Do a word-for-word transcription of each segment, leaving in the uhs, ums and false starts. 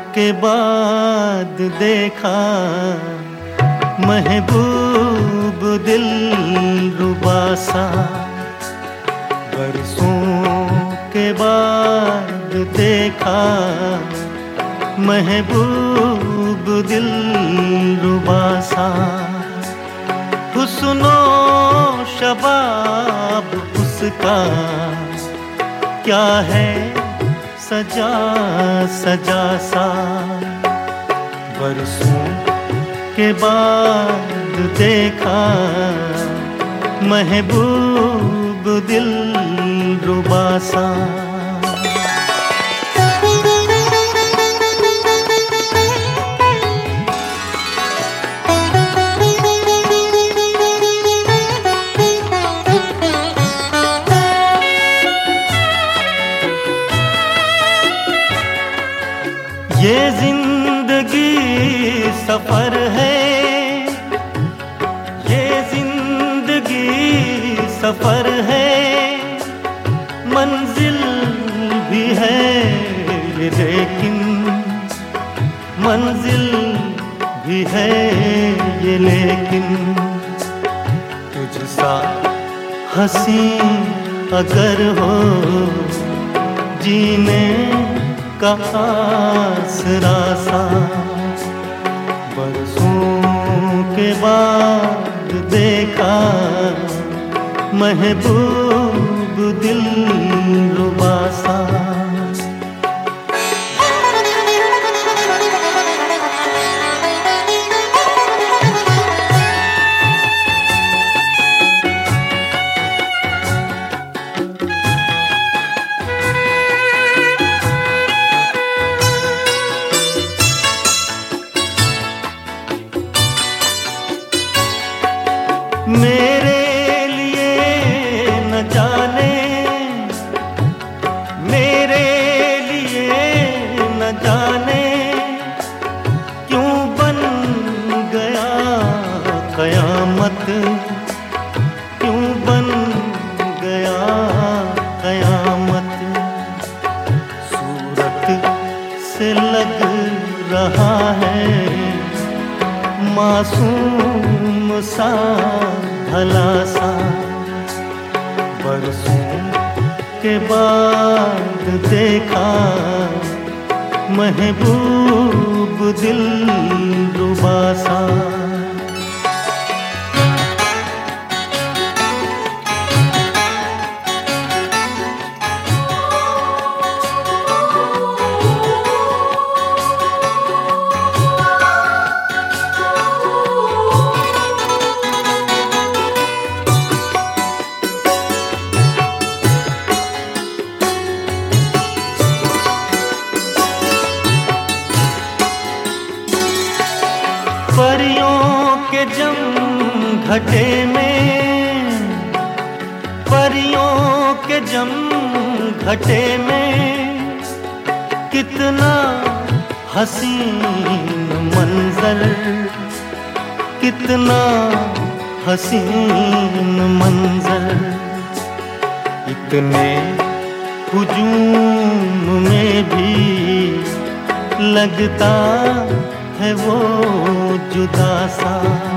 के बाद देखा महबूब दिल रुबा सा। बरसों के बाद देखा महबूब दिल रुबा सा। हुस्नो शबाब उसका क्या है सजा सजा सा। बरसों के बाद देखा महबूब दिल रुबा सा। ये जिंदगी सफर है, ये जिंदगी सफर है, मंजिल भी है लेकिन मंजिल भी है ये लेकिन। तुझसा हंसी अगर हो जीने का आसरा सा। बरसों के बाद देखा महबूब दिल रुबा सा। मेरे लिए न जाने, मेरे लिए न जाने क्यों बन गया कयामत, क्यों बन गया कयामत। सूरत से लग रहा है मासूम सा भला सा। बरसों के बाद देखा महबूब दिल रुबा सा। परियों के जम घटे में, परियों के जम घटे में कितना हसीन मंजर, कितना हसीन मंजर। इतने हुजूम में भी लगता है वो जुदा सा।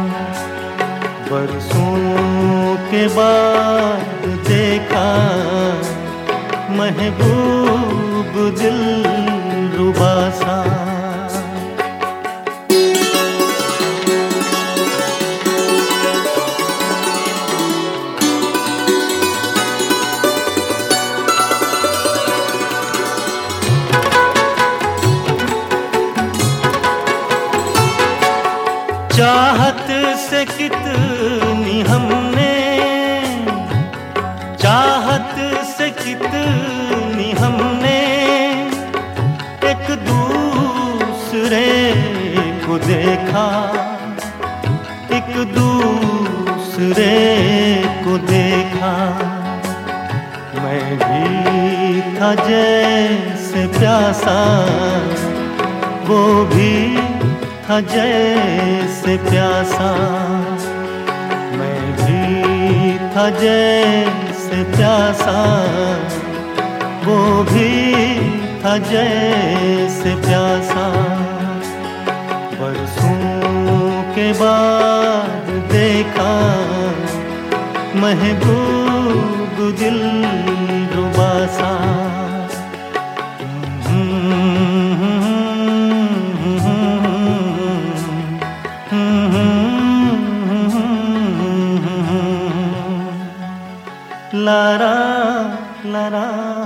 बरसों के बाद देखा महबूब दिल रुबा सा। चाहत से कितनी हमने, चाहत से कितनी हमने एक दूसरे को देखा, एक दूसरे को देखा। मैं भी था जैसे प्यासा, वो भी था जैसे प्यासा। मैं भी था जैसे प्यासा, वो भी था जैसे प्यासा। बरसों के बाद देखा महबूब दिल रुबा सा। Lara Lara